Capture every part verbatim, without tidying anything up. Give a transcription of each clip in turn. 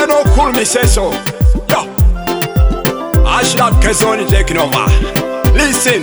know cool me say so. Yo, Ashraf Kezoni taking over. Listen.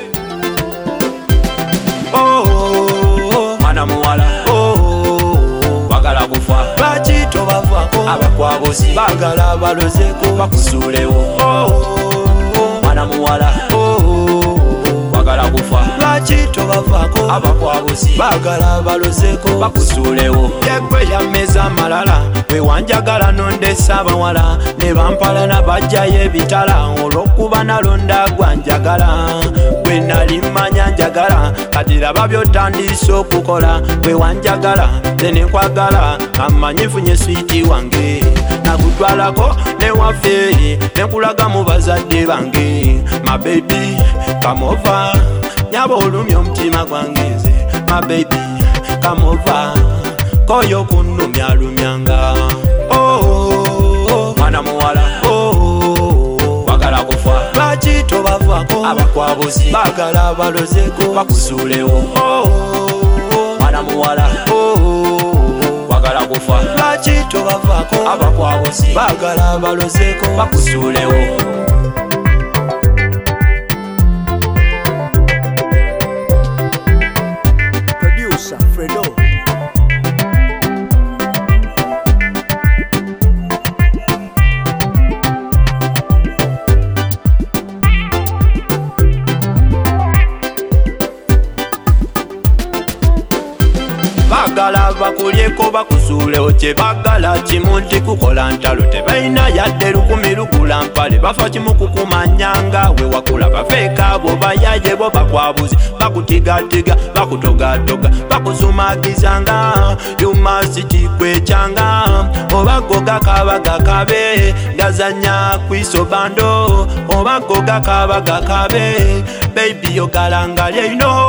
Oh, Mana muwala. oh, Bagala kufa. lwaki tobavako Abakwabuzi bagala balozeko bakusulewo. oh, Mana muwala. oh, Bagala kufa. lwaki tobavako Abakwabuzi bagala balozeko bakusulewo. yegwe yameza malala wewanjagala nondesa abawala ne bampala nabajjayo ebitala olw'okuba nalonda gwanjagala gwe nali mmanya njagala kati laba by'otandise okukola wewanjagala nze ne nkwagala amanyifunye switi wange nakutwalako newaffe nekulaga mu bazadde bange mabebi kamova nyaba olumya omutima gwange nze mabebi kamova koyo kunumyalumyanga oh, Mana muwala. oh, Bagala kufa. lwaki tobavako Abakwabuzi bagala balozeko bakusulewo. oh, Mana muwala. oh, Bagala kufa. lwaki tobavako Abakwabuzi bagala balozeko bakusulewo. Producer Fredo. bagala bakulyeko bakusuulewo kye bagala kimu nti kukola ntalo tebalina yadde lukumi lukula mpale bafa kimu kukumanyanga we wakula bafeeka abo bayaye bo bakwabuzi bakutigatiga bakutogatoga bakuzumagizanga yumasitikwecanga obago gakaba gakabe gazanya kwisobando obago gakaba gakabe baby yogalangalye ino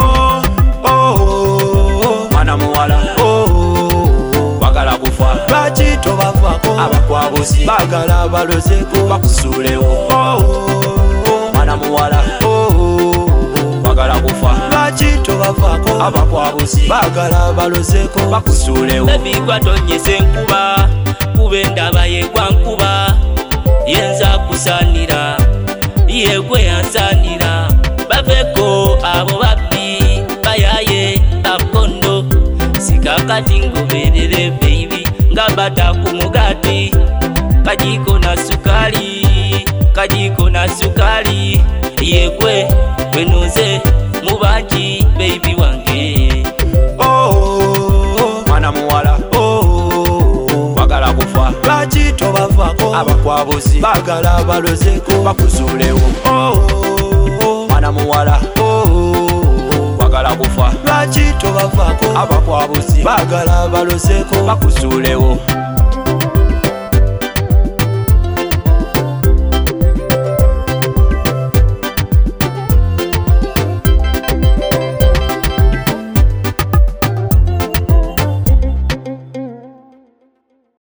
oh, Mana muwala. oh, Bagala kufa. lwaki tobavako Abakwabuzi bagala balozeko bakusulewo. oh, Mana muwala. oh, Bagala kufa. lwaki tobavako Abakwabuzi bagala balozeko bakusulewo. Baby gwatonyesa enkuba kuba endaba yegwa nkuba yenza kusaanira yegwe yansaanira baveko abo babbi bayaye akondo sikakati ngoberere baby nga bata ku mugati kajiko na sukali kajiko na sukali yegwe wenuze mubanji baby wange oh, Mana muwala. oh, Bagala kufa. lwaki tobavako Abakwabuzi bagala balozeko bakusulewo. oh, Mana muwala. oh, Bagala kufa. lwaki tobavako Abakwabuzi bagala balozeko bakusulewo.